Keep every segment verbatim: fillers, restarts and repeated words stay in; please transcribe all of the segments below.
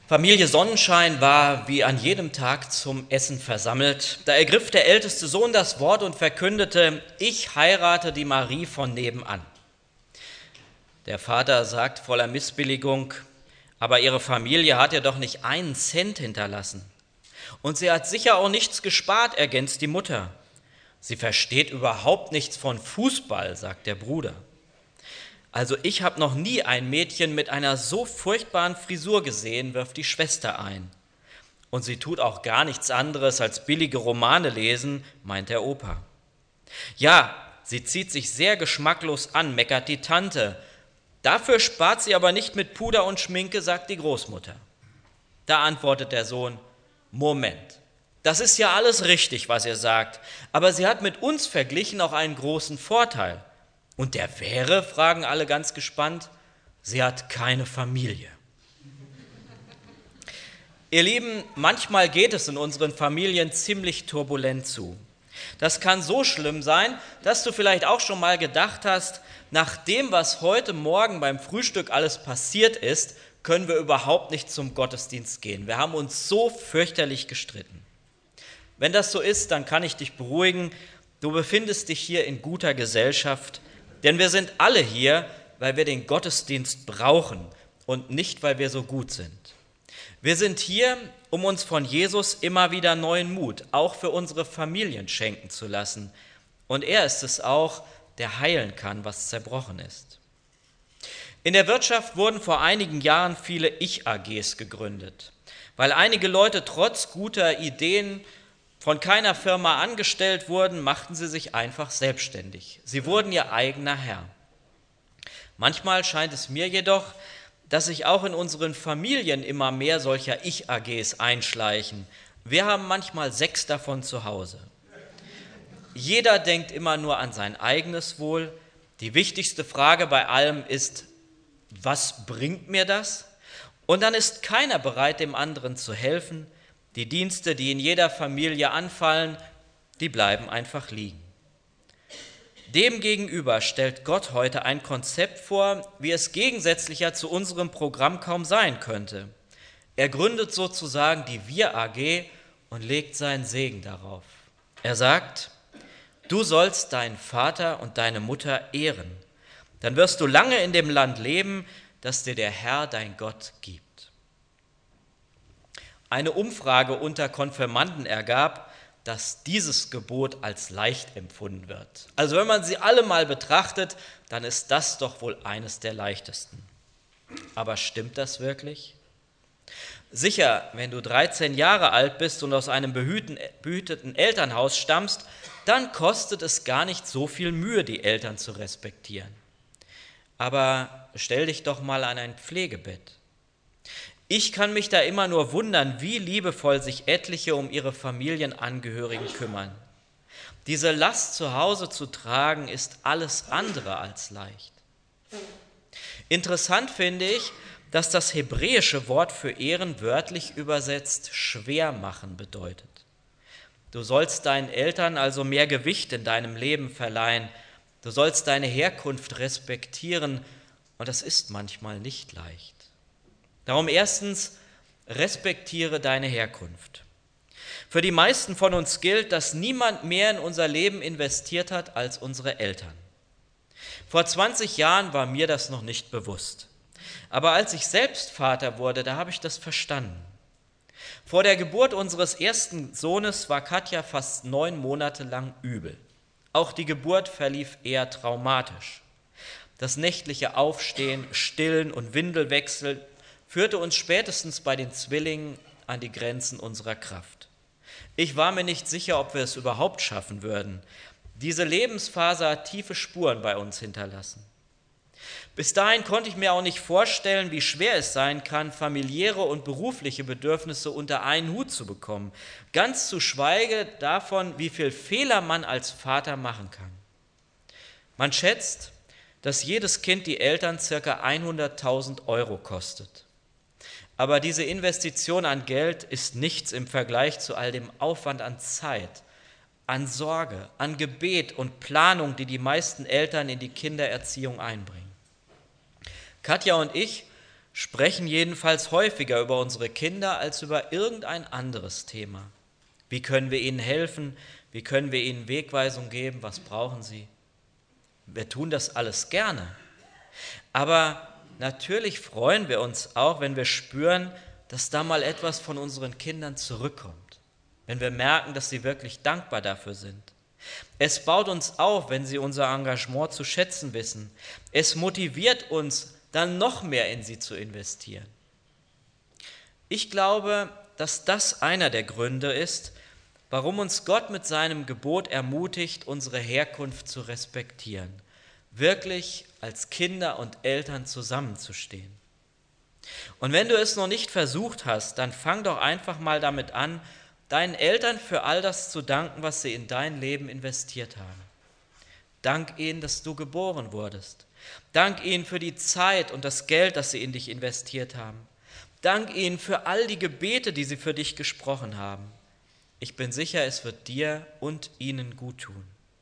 Familie Sonnenschein war wie an jedem Tag zum Essen versammelt. Da ergriff der älteste Sohn das Wort und verkündete: Ich heirate die Marie von nebenan. Der Vater sagt voller Missbilligung: Aber ihre Familie hat ja doch nicht einen Cent hinterlassen. Und sie hat sicher auch nichts gespart, ergänzt die Mutter. Sie versteht überhaupt nichts von Fußball, sagt der Bruder. Also ich habe noch nie ein Mädchen mit einer so furchtbaren Frisur gesehen, wirft die Schwester ein. Und sie tut auch gar nichts anderes als billige Romane lesen, meint der Opa. Ja, sie zieht sich sehr geschmacklos an, meckert die Tante. Dafür spart sie aber nicht mit Puder und Schminke, sagt die Großmutter. Da antwortet der Sohn: Moment, das ist ja alles richtig, was ihr sagt, aber sie hat mit uns verglichen auch einen großen Vorteil. Und der wäre, fragen alle ganz gespannt: Sie hat keine Familie. Ihr Lieben, manchmal geht es in unseren Familien ziemlich turbulent zu. Das kann so schlimm sein, dass du vielleicht auch schon mal gedacht hast, nach dem, was heute Morgen beim Frühstück alles passiert ist, können wir überhaupt nicht zum Gottesdienst gehen. Wir haben uns so fürchterlich gestritten. Wenn das so ist, dann kann ich dich beruhigen, du befindest dich hier in guter Gesellschaft, denn wir sind alle hier, weil wir den Gottesdienst brauchen und nicht, weil wir so gut sind. Wir sind hier, um uns von Jesus immer wieder neuen Mut, auch für unsere Familien, schenken zu lassen. Und er ist es auch, der heilen kann, was zerbrochen ist. In der Wirtschaft wurden vor einigen Jahren viele Ich-A Gs gegründet, weil einige Leute trotz guter Ideen von keiner Firma angestellt wurden, machten sie sich einfach selbstständig. Sie wurden ihr eigener Herr. Manchmal scheint es mir jedoch, dass sich auch in unseren Familien immer mehr solcher Ich-A Gs einschleichen. Wir haben manchmal sechs davon zu Hause. Jeder denkt immer nur an sein eigenes Wohl. Die wichtigste Frage bei allem ist: Was bringt mir das? Und dann ist keiner bereit, dem anderen zu helfen. Die Dienste, die in jeder Familie anfallen, die bleiben einfach liegen. Demgegenüber stellt Gott heute ein Konzept vor, wie es gegensätzlicher zu unserem Programm kaum sein könnte. Er gründet sozusagen die Wir-A G und legt seinen Segen darauf. Er sagt: Du sollst deinen Vater und deine Mutter ehren. Dann wirst du lange in dem Land leben, das dir der Herr, dein Gott, gibt. Eine Umfrage unter Konfirmanden ergab, dass dieses Gebot als leicht empfunden wird. Also wenn man sie alle mal betrachtet, dann ist das doch wohl eines der leichtesten. Aber stimmt das wirklich? Sicher, wenn du dreizehn Jahre alt bist und aus einem behüteten Elternhaus stammst, dann kostet es gar nicht so viel Mühe, die Eltern zu respektieren. Aber stell dich doch mal an ein Pflegebett. Ich kann mich da immer nur wundern, wie liebevoll sich etliche um ihre Familienangehörigen kümmern. Diese Last zu Hause zu tragen, ist alles andere als leicht. Interessant finde ich, dass das hebräische Wort für Ehren wörtlich übersetzt schwer machen bedeutet. Du sollst deinen Eltern also mehr Gewicht in deinem Leben verleihen. Du sollst deine Herkunft respektieren, und das ist manchmal nicht leicht. Darum erstens, respektiere deine Herkunft. Für die meisten von uns gilt, dass niemand mehr in unser Leben investiert hat als unsere Eltern. Vor zwanzig Jahren war mir das noch nicht bewusst. Aber als ich selbst Vater wurde, da habe ich das verstanden. Vor der Geburt unseres ersten Sohnes war Katja fast neun Monate lang übel. Auch die Geburt verlief eher traumatisch. Das nächtliche Aufstehen, Stillen und Windelwechseln führte uns spätestens bei den Zwillingen an die Grenzen unserer Kraft. Ich war mir nicht sicher, ob wir es überhaupt schaffen würden. Diese Lebensphase hat tiefe Spuren bei uns hinterlassen. Bis dahin konnte ich mir auch nicht vorstellen, wie schwer es sein kann, familiäre und berufliche Bedürfnisse unter einen Hut zu bekommen. Ganz zu schweige davon, wie viel Fehler man als Vater machen kann. Man schätzt, dass jedes Kind die Eltern ca. hunderttausend Euro kostet. Aber diese Investition an Geld ist nichts im Vergleich zu all dem Aufwand an Zeit, an Sorge, an Gebet und Planung, die die meisten Eltern in die Kindererziehung einbringen. Katja und ich sprechen jedenfalls häufiger über unsere Kinder als über irgendein anderes Thema. Wie können wir ihnen helfen? Wie können wir ihnen Wegweisung geben? Was brauchen sie? Wir tun das alles gerne. Aber natürlich freuen wir uns auch, wenn wir spüren, dass da mal etwas von unseren Kindern zurückkommt. Wenn wir merken, dass sie wirklich dankbar dafür sind. Es baut uns auf, wenn sie unser Engagement zu schätzen wissen. Es motiviert uns, dann noch mehr in sie zu investieren. Ich glaube, dass das einer der Gründe ist, warum uns Gott mit seinem Gebot ermutigt, unsere Herkunft zu respektieren, wirklich als Kinder und Eltern zusammenzustehen. Und wenn du es noch nicht versucht hast, dann fang doch einfach mal damit an, deinen Eltern für all das zu danken, was sie in dein Leben investiert haben. Dank ihnen, dass du geboren wurdest. Dank ihnen für die Zeit und das Geld, das sie in dich investiert haben. Dank ihnen für all die Gebete, die sie für dich gesprochen haben. Ich bin sicher, es wird dir und ihnen gut tun.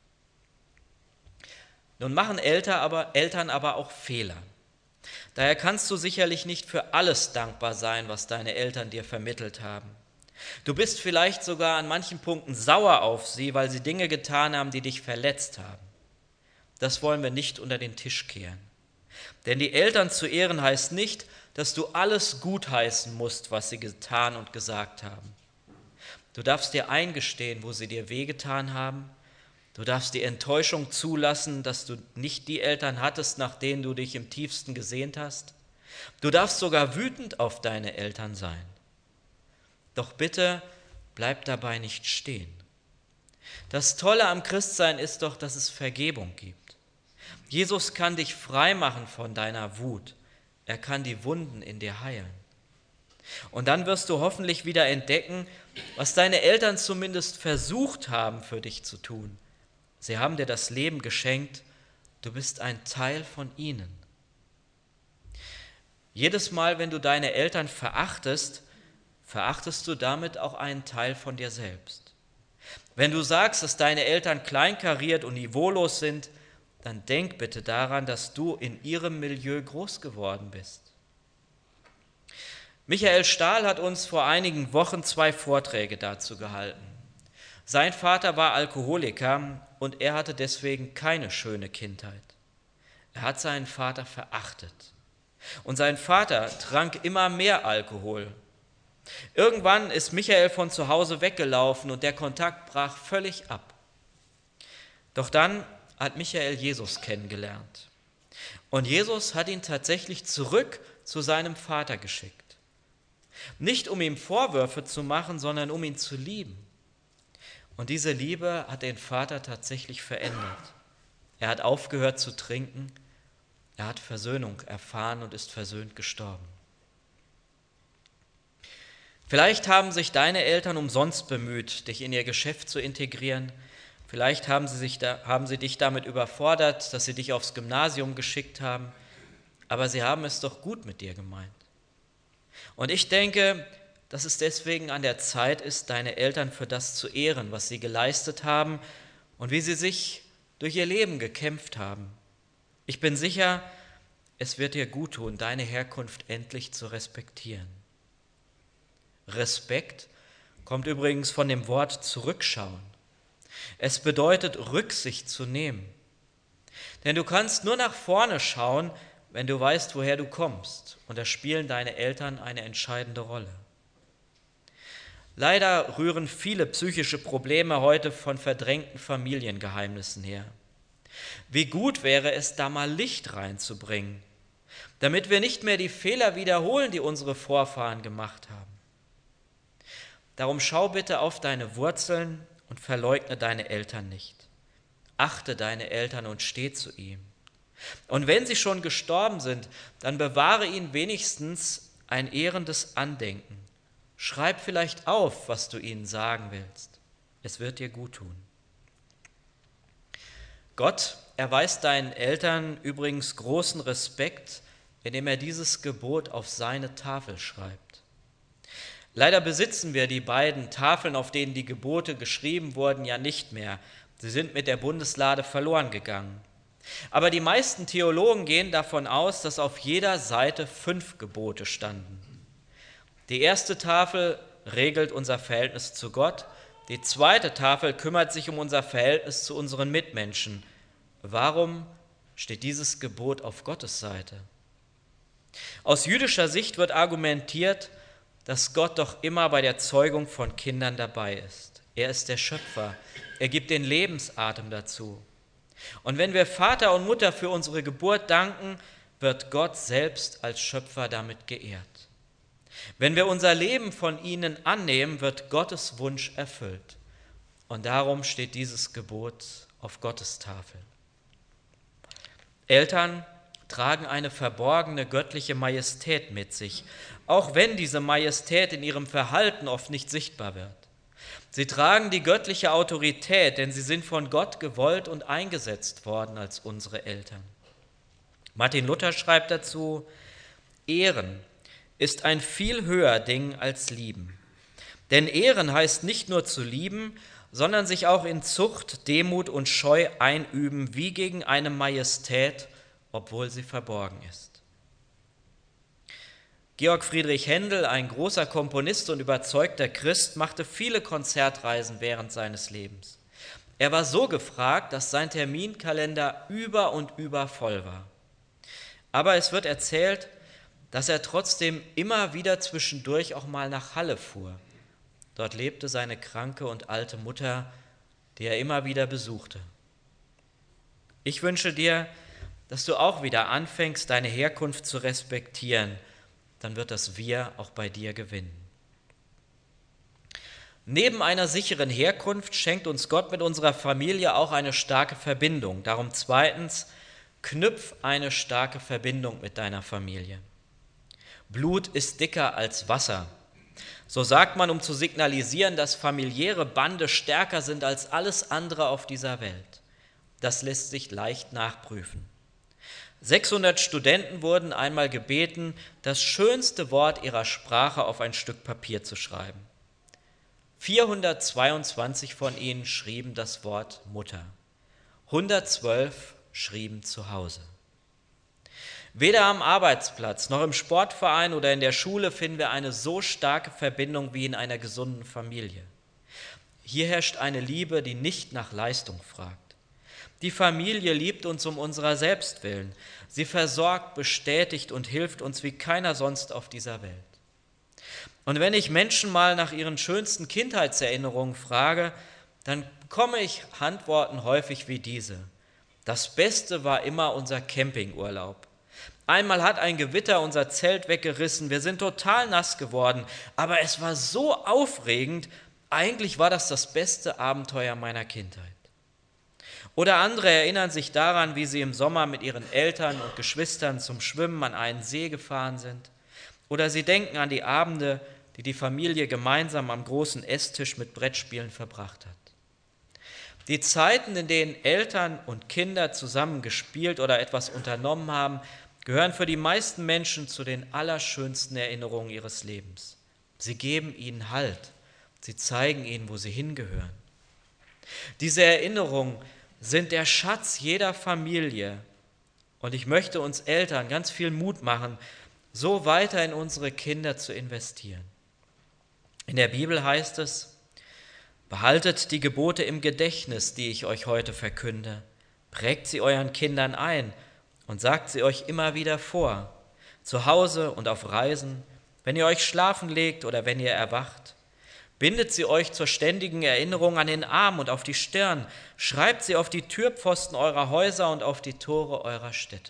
Nun machen Eltern aber, Eltern aber auch Fehler. Daher kannst du sicherlich nicht für alles dankbar sein, was deine Eltern dir vermittelt haben. Du bist vielleicht sogar an manchen Punkten sauer auf sie, weil sie Dinge getan haben, die dich verletzt haben. Das wollen wir nicht unter den Tisch kehren. Denn die Eltern zu ehren heißt nicht, dass du alles gutheißen musst, was sie getan und gesagt haben. Du darfst dir eingestehen, wo sie dir wehgetan haben. Du darfst die Enttäuschung zulassen, dass du nicht die Eltern hattest, nach denen du dich im tiefsten gesehnt hast. Du darfst sogar wütend auf deine Eltern sein. Doch bitte bleib dabei nicht stehen. Das Tolle am Christsein ist doch, dass es Vergebung gibt. Jesus kann dich frei machen von deiner Wut. Er kann die Wunden in dir heilen. Und dann wirst du hoffentlich wieder entdecken, was deine Eltern zumindest versucht haben für dich zu tun. Sie haben dir das Leben geschenkt, du bist ein Teil von ihnen. Jedes Mal, wenn du deine Eltern verachtest, verachtest du damit auch einen Teil von dir selbst. Wenn du sagst, dass deine Eltern kleinkariert und niveaulos sind, dann denk bitte daran, dass du in ihrem Milieu groß geworden bist. Michael Stahl hat uns vor einigen Wochen zwei Vorträge dazu gehalten. Sein Vater war Alkoholiker und er hatte deswegen keine schöne Kindheit. Er hat seinen Vater verachtet. Und sein Vater trank immer mehr Alkohol. Irgendwann ist Michael von zu Hause weggelaufen und der Kontakt brach völlig ab. Doch dann hat Michael Jesus kennengelernt. Und Jesus hat ihn tatsächlich zurück zu seinem Vater geschickt. Nicht um ihm Vorwürfe zu machen, sondern um ihn zu lieben. Und diese Liebe hat den Vater tatsächlich verändert. Er hat aufgehört zu trinken, er hat Versöhnung erfahren und ist versöhnt gestorben. Vielleicht haben sich deine Eltern umsonst bemüht, dich in ihr Geschäft zu integrieren. Vielleicht haben sie, sich da, haben sie dich damit überfordert, dass sie dich aufs Gymnasium geschickt haben. Aber sie haben es doch gut mit dir gemeint. Und ich denke, dass es deswegen an der Zeit ist, deine Eltern für das zu ehren, was sie geleistet haben und wie sie sich durch ihr Leben gekämpft haben. Ich bin sicher, es wird dir gut tun, deine Herkunft endlich zu respektieren. Respekt kommt übrigens von dem Wort zurückschauen. Es bedeutet, Rücksicht zu nehmen. Denn du kannst nur nach vorne schauen, wenn du weißt, woher du kommst. Und da spielen deine Eltern eine entscheidende Rolle. Leider rühren viele psychische Probleme heute von verdrängten Familiengeheimnissen her. Wie gut wäre es, da mal Licht reinzubringen, damit wir nicht mehr die Fehler wiederholen, die unsere Vorfahren gemacht haben. Darum schau bitte auf deine Wurzeln und verleugne deine Eltern nicht. Achte deine Eltern und steh zu ihm. Und wenn sie schon gestorben sind, dann bewahre ihnen wenigstens ein ehrendes Andenken. Schreib vielleicht auf, was du ihnen sagen willst. Es wird dir gut tun. Gott erweist deinen Eltern übrigens großen Respekt, indem er dieses Gebot auf seine Tafel schreibt. Leider besitzen wir die beiden Tafeln, auf denen die Gebote geschrieben wurden, ja nicht mehr. Sie sind mit der Bundeslade verloren gegangen. Aber die meisten Theologen gehen davon aus, dass auf jeder Seite fünf Gebote standen. Die erste Tafel regelt unser Verhältnis zu Gott, die zweite Tafel kümmert sich um unser Verhältnis zu unseren Mitmenschen. Warum steht dieses Gebot auf Gottes Seite? Aus jüdischer Sicht wird argumentiert, dass Gott doch immer bei der Zeugung von Kindern dabei ist. Er ist der Schöpfer, er gibt den Lebensatem dazu. Und wenn wir Vater und Mutter für unsere Geburt danken, wird Gott selbst als Schöpfer damit geehrt. Wenn wir unser Leben von ihnen annehmen, wird Gottes Wunsch erfüllt. Und darum steht dieses Gebot auf Gottes Tafel. Eltern tragen eine verborgene göttliche Majestät mit sich, auch wenn diese Majestät in ihrem Verhalten oft nicht sichtbar wird. Sie tragen die göttliche Autorität, denn sie sind von Gott gewollt und eingesetzt worden als unsere Eltern. Martin Luther schreibt dazu: Ehren ist ein viel höher Ding als lieben. Denn Ehren heißt nicht nur zu lieben, sondern sich auch in Zucht, Demut und Scheu einüben, wie gegen eine Majestät, obwohl sie verborgen ist. Georg Friedrich Händel, ein großer Komponist und überzeugter Christ, machte viele Konzertreisen während seines Lebens. Er war so gefragt, dass sein Terminkalender über und über voll war. Aber es wird erzählt, dass er trotzdem immer wieder zwischendurch auch mal nach Halle fuhr. Dort lebte seine kranke und alte Mutter, die er immer wieder besuchte. Ich wünsche dir, dass du auch wieder anfängst, deine Herkunft zu respektieren. Dann wird das Wir auch bei dir gewinnen. Neben einer sicheren Herkunft schenkt uns Gott mit unserer Familie auch eine starke Verbindung. Darum zweitens, knüpf eine starke Verbindung mit deiner Familie. Blut ist dicker als Wasser. So sagt man, um zu signalisieren, dass familiäre Bande stärker sind als alles andere auf dieser Welt. Das lässt sich leicht nachprüfen. sechshundert Studenten wurden einmal gebeten, das schönste Wort ihrer Sprache auf ein Stück Papier zu schreiben. vierhundertzweiundzwanzig von ihnen schrieben das Wort Mutter. hundertzwölf schrieben zu Hause. Weder am Arbeitsplatz noch im Sportverein oder in der Schule finden wir eine so starke Verbindung wie in einer gesunden Familie. Hier herrscht eine Liebe, die nicht nach Leistung fragt. Die Familie liebt uns um unserer selbst willen. Sie versorgt, bestätigt und hilft uns wie keiner sonst auf dieser Welt. Und wenn ich Menschen mal nach ihren schönsten Kindheitserinnerungen frage, dann bekomme ich Antworten häufig wie diese. Das Beste war immer unser Campingurlaub. Einmal hat ein Gewitter unser Zelt weggerissen, wir sind total nass geworden, aber es war so aufregend, eigentlich war das das beste Abenteuer meiner Kindheit. Oder andere erinnern sich daran, wie sie im Sommer mit ihren Eltern und Geschwistern zum Schwimmen an einen See gefahren sind. Oder sie denken an die Abende, die die Familie gemeinsam am großen Esstisch mit Brettspielen verbracht hat. Die Zeiten, in denen Eltern und Kinder zusammen gespielt oder etwas unternommen haben, gehören für die meisten Menschen zu den allerschönsten Erinnerungen ihres Lebens. Sie geben ihnen Halt, sie zeigen ihnen, wo sie hingehören. Diese Erinnerungen sind der Schatz jeder Familie und ich möchte uns Eltern ganz viel Mut machen, so weiter in unsere Kinder zu investieren. In der Bibel heißt es: Behaltet die Gebote im Gedächtnis, die ich euch heute verkünde, prägt sie euren Kindern ein und sagt sie euch immer wieder vor, zu Hause und auf Reisen, wenn ihr euch schlafen legt oder wenn ihr erwacht. Bindet sie euch zur ständigen Erinnerung an den Arm und auf die Stirn, schreibt sie auf die Türpfosten eurer Häuser und auf die Tore eurer Städte.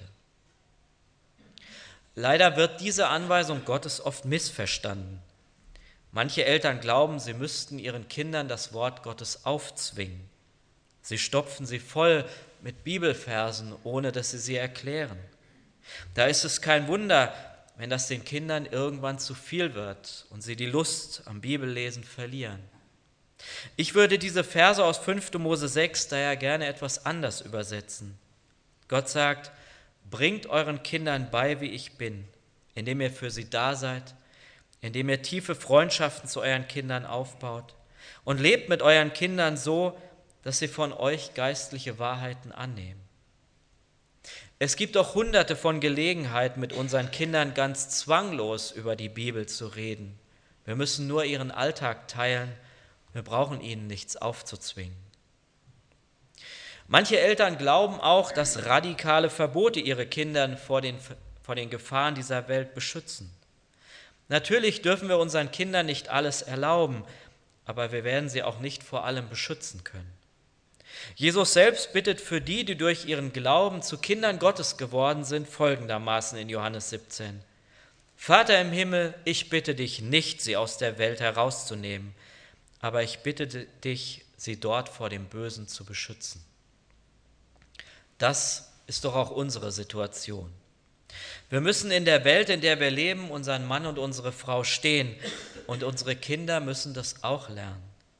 Leider wird diese Anweisung Gottes oft missverstanden. Manche Eltern glauben, sie müssten ihren Kindern das Wort Gottes aufzwingen. Sie stopfen sie voll mit Bibelversen, ohne dass sie sie erklären. Da ist es kein Wunder, wenn das den Kindern irgendwann zu viel wird und sie die Lust am Bibellesen verlieren. Ich würde diese Verse aus fünfter Mose sechs daher gerne etwas anders übersetzen. Gott sagt: Bringt euren Kindern bei, wie ich bin, indem ihr für sie da seid, indem ihr tiefe Freundschaften zu euren Kindern aufbaut und lebt mit euren Kindern so, dass sie von euch geistliche Wahrheiten annehmen. Es gibt auch hunderte von Gelegenheiten, mit unseren Kindern ganz zwanglos über die Bibel zu reden. Wir müssen nur ihren Alltag teilen, wir brauchen ihnen nichts aufzuzwingen. Manche Eltern glauben auch, dass radikale Verbote ihre Kinder vor den, vor den Gefahren dieser Welt beschützen. Natürlich dürfen wir unseren Kindern nicht alles erlauben, aber wir werden sie auch nicht vor allem beschützen können. Jesus selbst bittet für die, die durch ihren Glauben zu Kindern Gottes geworden sind, folgendermaßen in Johannes siebzehn. Vater im Himmel, ich bitte dich nicht, sie aus der Welt herauszunehmen, aber ich bitte dich, sie dort vor dem Bösen zu beschützen. Das ist doch auch unsere Situation. Wir müssen in der Welt, in der wir leben, unseren Mann und unsere Frau stehen und unsere Kinder müssen das auch lernen.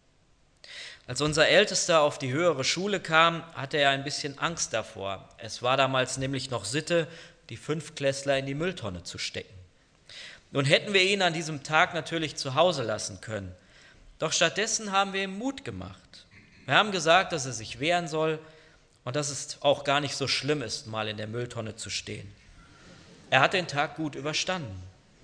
Als unser Ältester auf die höhere Schule kam, hatte er ein bisschen Angst davor. Es war damals nämlich noch Sitte, die Fünftklässler in die Mülltonne zu stecken. Nun hätten wir ihn an diesem Tag natürlich zu Hause lassen können. Doch stattdessen haben wir ihm Mut gemacht. Wir haben gesagt, dass er sich wehren soll und dass es auch gar nicht so schlimm ist, mal in der Mülltonne zu stehen. Er hat den Tag gut überstanden.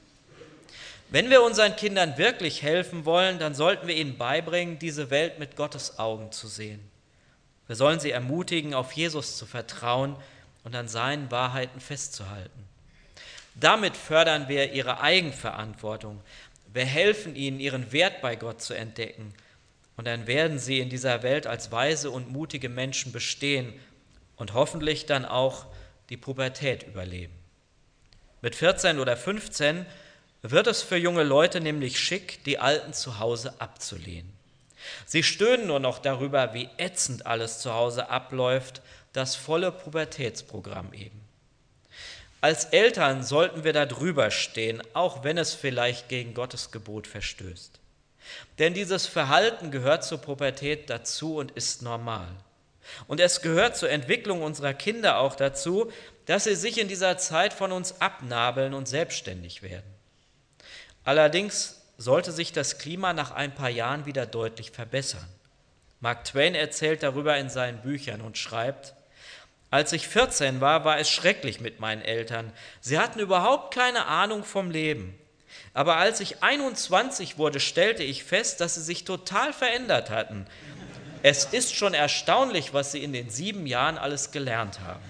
Wenn wir unseren Kindern wirklich helfen wollen, dann sollten wir ihnen beibringen, diese Welt mit Gottes Augen zu sehen. Wir sollen sie ermutigen, auf Jesus zu vertrauen und an seinen Wahrheiten festzuhalten. Damit fördern wir ihre Eigenverantwortung. Wir helfen ihnen, ihren Wert bei Gott zu entdecken. Und dann werden sie in dieser Welt als weise und mutige Menschen bestehen und hoffentlich dann auch die Pubertät überleben. Mit vierzehn oder fünfzehn wird es für junge Leute nämlich schick, die Alten zu Hause abzulehnen. Sie stöhnen nur noch darüber, wie ätzend alles zu Hause abläuft, das volle Pubertätsprogramm eben. Als Eltern sollten wir da drüber stehen, auch wenn es vielleicht gegen Gottes Gebot verstößt. Denn dieses Verhalten gehört zur Pubertät dazu und ist normal. Und es gehört zur Entwicklung unserer Kinder auch dazu, dass sie sich in dieser Zeit von uns abnabeln und selbstständig werden. Allerdings sollte sich das Klima nach ein paar Jahren wieder deutlich verbessern. Mark Twain erzählt darüber in seinen Büchern und schreibt: Als ich vierzehn war, war es schrecklich mit meinen Eltern. Sie hatten überhaupt keine Ahnung vom Leben. Aber als ich einundzwanzig wurde, stellte ich fest, dass sie sich total verändert hatten. Es ist schon erstaunlich, was sie in den sieben Jahren alles gelernt haben.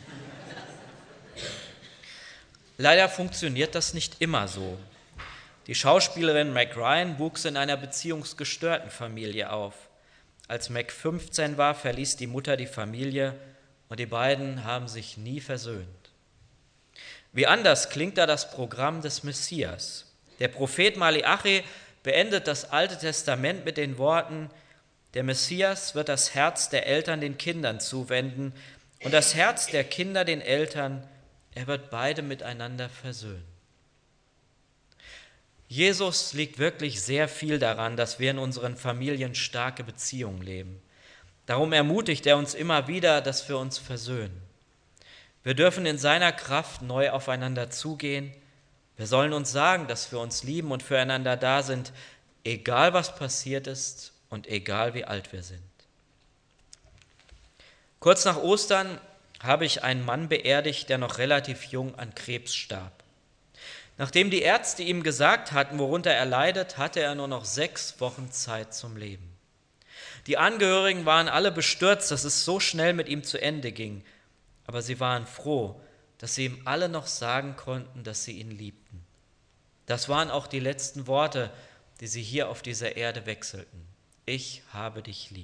Leider funktioniert das nicht immer so. Die Schauspielerin Meg Ryan wuchs in einer beziehungsgestörten Familie auf. Als Meg fünfzehn war, verließ die Mutter die Familie und die beiden haben sich nie versöhnt. Wie anders klingt da das Programm des Messias. Der Prophet Maleachi beendet das Alte Testament mit den Worten: Der Messias wird das Herz der Eltern den Kindern zuwenden und das Herz der Kinder den Eltern. Er wird beide miteinander versöhnen. Jesus liegt wirklich sehr viel daran, dass wir in unseren Familien starke Beziehungen leben. Darum ermutigt er uns immer wieder, dass wir uns versöhnen. Wir dürfen in seiner Kraft neu aufeinander zugehen. Wir sollen uns sagen, dass wir uns lieben und füreinander da sind, egal was passiert ist und egal wie alt wir sind. Kurz nach Ostern habe ich einen Mann beerdigt, der noch relativ jung an Krebs starb. Nachdem die Ärzte ihm gesagt hatten, worunter er leidet, hatte er nur noch sechs Wochen Zeit zum Leben. Die Angehörigen waren alle bestürzt, dass es so schnell mit ihm zu Ende ging, aber sie waren froh, dass sie ihm alle noch sagen konnten, dass sie ihn liebten. Das waren auch die letzten Worte, die sie hier auf dieser Erde wechselten. Ich habe dich lieb.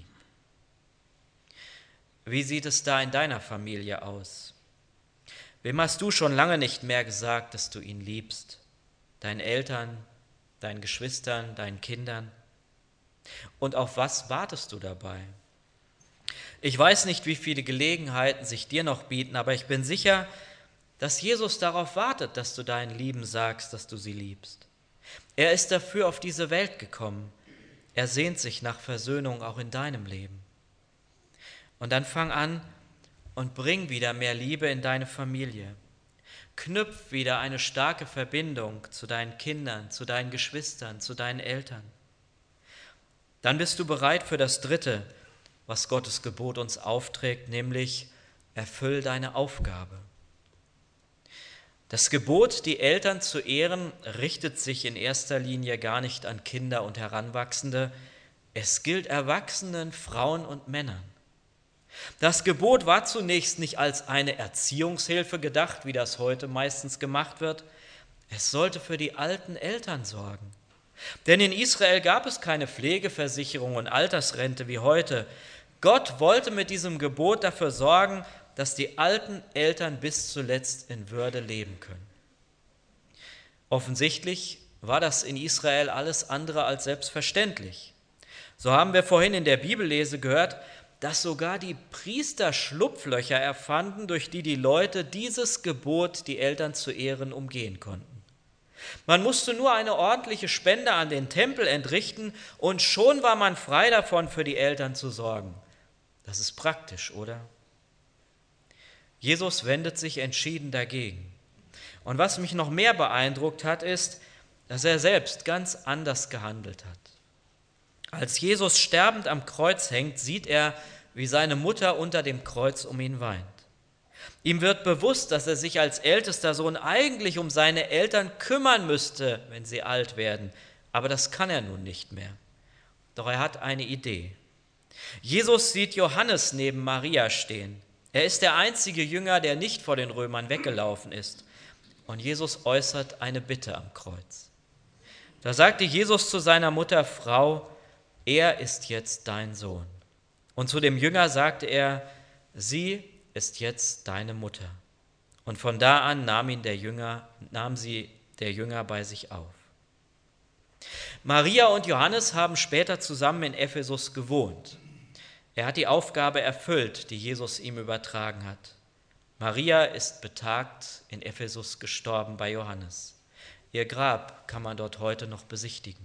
Wie sieht es da in deiner Familie aus? Wem hast du schon lange nicht mehr gesagt, dass du ihn liebst? Deinen Eltern, deinen Geschwistern, deinen Kindern? Und auf was wartest du dabei? Ich weiß nicht, wie viele Gelegenheiten sich dir noch bieten, aber ich bin sicher, dass Jesus darauf wartet, dass du deinen Lieben sagst, dass du sie liebst. Er ist dafür auf diese Welt gekommen. Er sehnt sich nach Versöhnung auch in deinem Leben. Und dann fang an und bring wieder mehr Liebe in deine Familie. Knüpf wieder eine starke Verbindung zu deinen Kindern, zu deinen Geschwistern, zu deinen Eltern. Dann bist du bereit für das Dritte, was Gottes Gebot uns aufträgt, nämlich erfüll deine Aufgabe. Das Gebot, die Eltern zu ehren, richtet sich in erster Linie gar nicht an Kinder und Heranwachsende. Es gilt Erwachsenen, Frauen und Männern. Das Gebot war zunächst nicht als eine Erziehungshilfe gedacht, wie das heute meistens gemacht wird. Es sollte für die alten Eltern sorgen. Denn in Israel gab es keine Pflegeversicherung und Altersrente wie heute. Gott wollte mit diesem Gebot dafür sorgen, dass die alten Eltern bis zuletzt in Würde leben können. Offensichtlich war das in Israel alles andere als selbstverständlich. So haben wir vorhin in der Bibellese gehört, dass sogar die Priester Schlupflöcher erfanden, durch die die Leute dieses Gebot, die Eltern zu ehren, umgehen konnten. Man musste nur eine ordentliche Spende an den Tempel entrichten und schon war man frei davon, für die Eltern zu sorgen. Das ist praktisch, oder? Jesus wendet sich entschieden dagegen. Und was mich noch mehr beeindruckt hat, ist, dass er selbst ganz anders gehandelt hat. Als Jesus sterbend am Kreuz hängt, sieht er, wie seine Mutter unter dem Kreuz um ihn weint. Ihm wird bewusst, dass er sich als ältester Sohn eigentlich um seine Eltern kümmern müsste, wenn sie alt werden. Aber das kann er nun nicht mehr. Doch er hat eine Idee. Jesus sieht Johannes neben Maria stehen. Er ist der einzige Jünger, der nicht vor den Römern weggelaufen ist. Und Jesus äußert eine Bitte am Kreuz. Da sagte Jesus zu seiner Mutter: Frau, er ist jetzt dein Sohn. Und zu dem Jünger sagte er: Sie ist jetzt deine Mutter. Und von da an nahm ihn der Jünger, nahm sie der Jünger bei sich auf. Maria und Johannes haben später zusammen in Ephesus gewohnt. Er hat die Aufgabe erfüllt, die Jesus ihm übertragen hat. Maria ist betagt in Ephesus gestorben bei Johannes. Ihr Grab kann man dort heute noch besichtigen.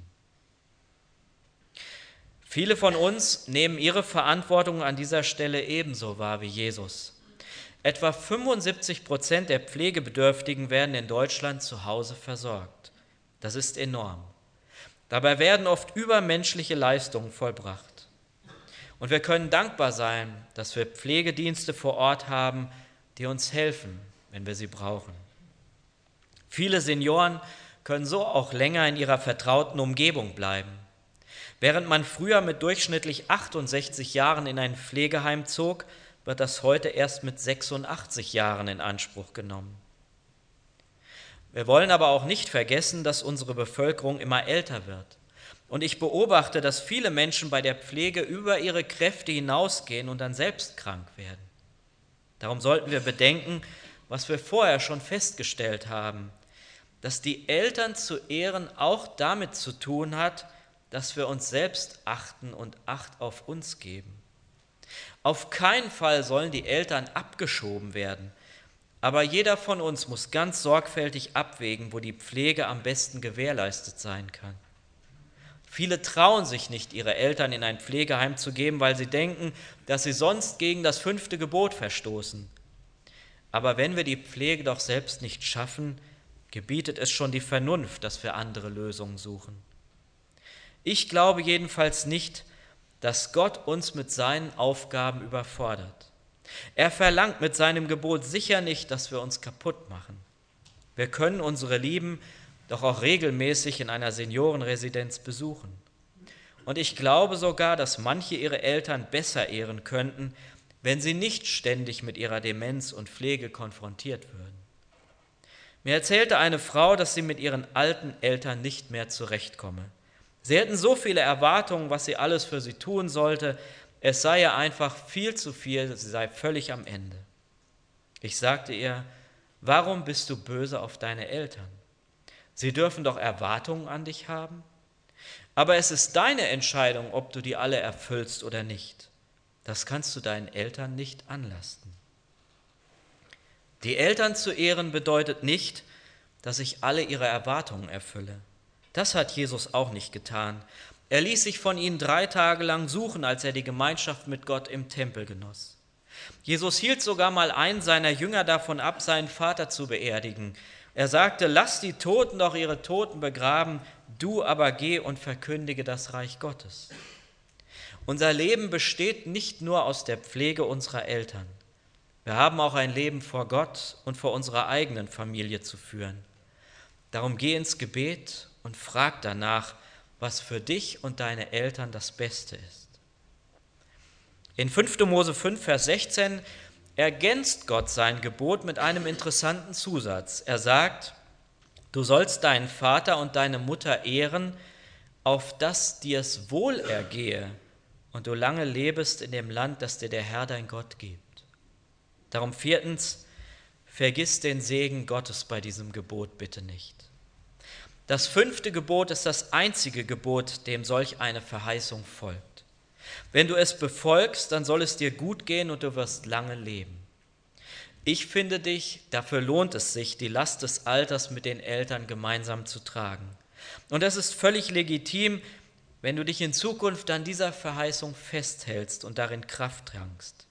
Viele von uns nehmen ihre Verantwortung an dieser Stelle ebenso wahr wie Jesus. Etwa fünfundsiebzig Prozent der Pflegebedürftigen werden in Deutschland zu Hause versorgt. Das ist enorm. Dabei werden oft übermenschliche Leistungen vollbracht. Und wir können dankbar sein, dass wir Pflegedienste vor Ort haben, die uns helfen, wenn wir sie brauchen. Viele Senioren können so auch länger in ihrer vertrauten Umgebung bleiben. Während man früher mit durchschnittlich achtundsechzig Jahren in ein Pflegeheim zog, wird das heute erst mit sechsundachtzig Jahren in Anspruch genommen. Wir wollen aber auch nicht vergessen, dass unsere Bevölkerung immer älter wird. Und ich beobachte, dass viele Menschen bei der Pflege über ihre Kräfte hinausgehen und dann selbst krank werden. Darum sollten wir bedenken, was wir vorher schon festgestellt haben, dass die Eltern zu ehren auch damit zu tun hat, dass wir uns selbst achten und Acht auf uns geben. Auf keinen Fall sollen die Eltern abgeschoben werden, aber jeder von uns muss ganz sorgfältig abwägen, wo die Pflege am besten gewährleistet sein kann. Viele trauen sich nicht, ihre Eltern in ein Pflegeheim zu geben, weil sie denken, dass sie sonst gegen das fünfte Gebot verstoßen. Aber wenn wir die Pflege doch selbst nicht schaffen, gebietet es schon die Vernunft, dass wir andere Lösungen suchen. Ich glaube jedenfalls nicht, dass Gott uns mit seinen Aufgaben überfordert. Er verlangt mit seinem Gebot sicher nicht, dass wir uns kaputt machen. Wir können unsere Lieben doch auch regelmäßig in einer Seniorenresidenz besuchen. Und ich glaube sogar, dass manche ihre Eltern besser ehren könnten, wenn sie nicht ständig mit ihrer Demenz und Pflege konfrontiert würden. Mir erzählte eine Frau, dass sie mit ihren alten Eltern nicht mehr zurechtkomme. Sie hätten so viele Erwartungen, was sie alles für sie tun sollte. Es sei ihr einfach viel zu viel, sie sei völlig am Ende. Ich sagte ihr: Warum bist du böse auf deine Eltern? Sie dürfen doch Erwartungen an dich haben. Aber es ist deine Entscheidung, ob du die alle erfüllst oder nicht. Das kannst du deinen Eltern nicht anlasten. Die Eltern zu ehren bedeutet nicht, dass ich alle ihre Erwartungen erfülle. Das hat Jesus auch nicht getan. Er ließ sich von ihnen drei Tage lang suchen, als er die Gemeinschaft mit Gott im Tempel genoss. Jesus hielt sogar mal einen seiner Jünger davon ab, seinen Vater zu beerdigen. Er sagte: Lass die Toten doch ihre Toten begraben, du aber geh und verkündige das Reich Gottes. Unser Leben besteht nicht nur aus der Pflege unserer Eltern. Wir haben auch ein Leben vor Gott und vor unserer eigenen Familie zu führen. Darum geh ins Gebet und frag danach, was für dich und deine Eltern das Beste ist. In fünfter Mose fünf, Vers sechzehn ergänzt Gott sein Gebot mit einem interessanten Zusatz. Er sagt, du sollst deinen Vater und deine Mutter ehren, auf dass dir's wohl ergehe und du lange lebest in dem Land, das dir der Herr dein Gott gibt. Darum viertens, vergiss den Segen Gottes bei diesem Gebot bitte nicht. Das fünfte Gebot ist das einzige Gebot, dem solch eine Verheißung folgt. Wenn du es befolgst, dann soll es dir gut gehen und du wirst lange leben. Ich finde dich, dafür lohnt es sich, die Last des Alters mit den Eltern gemeinsam zu tragen. Und es ist völlig legitim, wenn du dich in Zukunft an dieser Verheißung festhältst und darin Kraft tankst.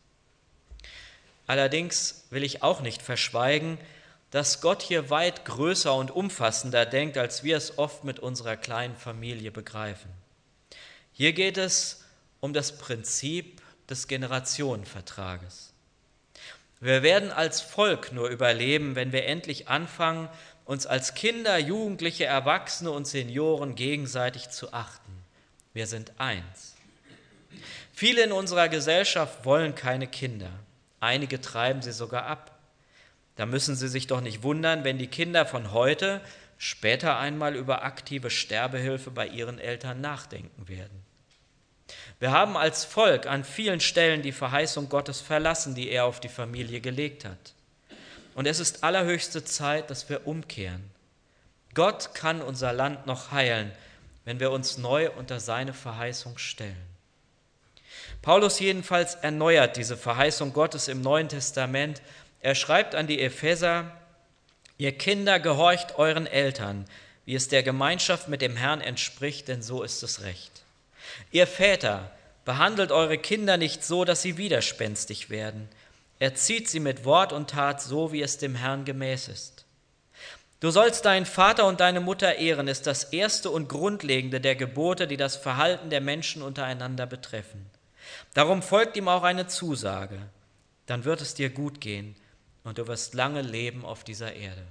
Allerdings will ich auch nicht verschweigen, dass Gott hier weit größer und umfassender denkt, als wir es oft mit unserer kleinen Familie begreifen. Hier geht es um das Prinzip des Generationenvertrages. Wir werden als Volk nur überleben, wenn wir endlich anfangen, uns als Kinder, Jugendliche, Erwachsene und Senioren gegenseitig zu achten. Wir sind eins. Viele in unserer Gesellschaft wollen keine Kinder. Einige treiben sie sogar ab. Da müssen Sie sich doch nicht wundern, wenn die Kinder von heute später einmal über aktive Sterbehilfe bei ihren Eltern nachdenken werden. Wir haben als Volk an vielen Stellen die Verheißung Gottes verlassen, die er auf die Familie gelegt hat. Und es ist allerhöchste Zeit, dass wir umkehren. Gott kann unser Land noch heilen, wenn wir uns neu unter seine Verheißung stellen. Paulus jedenfalls erneuert diese Verheißung Gottes im Neuen Testament. Er schreibt an die Epheser, ihr Kinder, gehorcht euren Eltern, wie es der Gemeinschaft mit dem Herrn entspricht, denn so ist es recht. Ihr Väter, behandelt eure Kinder nicht so, dass sie widerspenstig werden. Erzieht sie mit Wort und Tat so, wie es dem Herrn gemäß ist. Du sollst deinen Vater und deine Mutter ehren, ist das erste und grundlegende der Gebote, die das Verhalten der Menschen untereinander betreffen. Darum folgt ihm auch eine Zusage, dann wird es dir gut gehen und du wirst lange leben auf dieser Erde.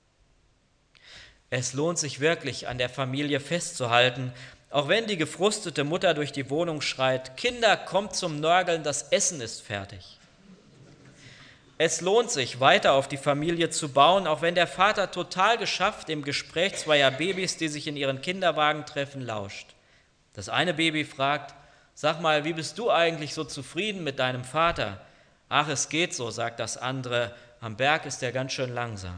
Es lohnt sich wirklich, an der Familie festzuhalten, auch wenn die gefrustete Mutter durch die Wohnung schreit, Kinder, kommt zum Nörgeln, das Essen ist fertig. Es lohnt sich, weiter auf die Familie zu bauen, auch wenn der Vater total geschafft dem Gespräch zweier Babys, die sich in ihren Kinderwagen treffen, lauscht. Das eine Baby fragt, sag mal, wie bist du eigentlich so zufrieden mit deinem Vater? Ach, es geht so, sagt das andere, am Berg ist er ganz schön langsam.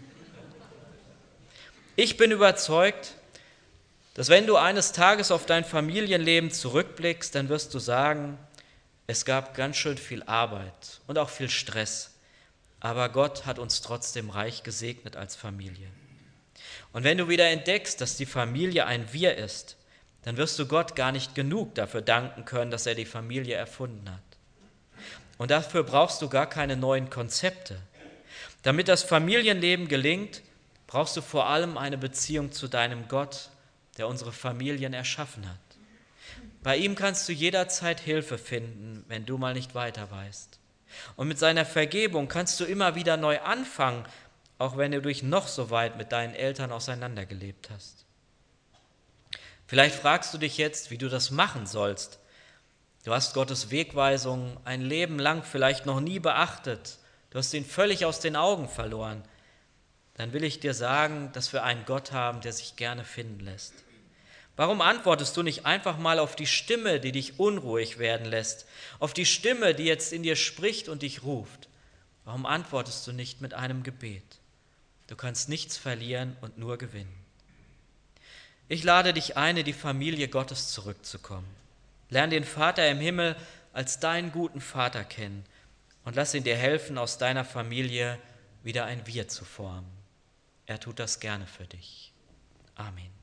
Ich bin überzeugt, dass wenn du eines Tages auf dein Familienleben zurückblickst, dann wirst du sagen, es gab ganz schön viel Arbeit und auch viel Stress, aber Gott hat uns trotzdem reich gesegnet als Familie. Und wenn du wieder entdeckst, dass die Familie ein Wir ist, dann wirst du Gott gar nicht genug dafür danken können, dass er die Familie erfunden hat. Und dafür brauchst du gar keine neuen Konzepte. Damit das Familienleben gelingt, brauchst du vor allem eine Beziehung zu deinem Gott, der unsere Familien erschaffen hat. Bei ihm kannst du jederzeit Hilfe finden, wenn du mal nicht weiter weißt. Und mit seiner Vergebung kannst du immer wieder neu anfangen, auch wenn du dich noch so weit mit deinen Eltern auseinandergelebt hast. Vielleicht fragst du dich jetzt, wie du das machen sollst. Du hast Gottes Wegweisung ein Leben lang vielleicht noch nie beachtet. Du hast ihn völlig aus den Augen verloren. Dann will ich dir sagen, dass wir einen Gott haben, der sich gerne finden lässt. Warum antwortest du nicht einfach mal auf die Stimme, die dich unruhig werden lässt, auf die Stimme, die jetzt in dir spricht und dich ruft? Warum antwortest du nicht mit einem Gebet? Du kannst nichts verlieren und nur gewinnen. Ich lade dich ein, in die Familie Gottes zurückzukommen. Lern den Vater im Himmel als deinen guten Vater kennen und lass ihn dir helfen, aus deiner Familie wieder ein Wir zu formen. Er tut das gerne für dich. Amen.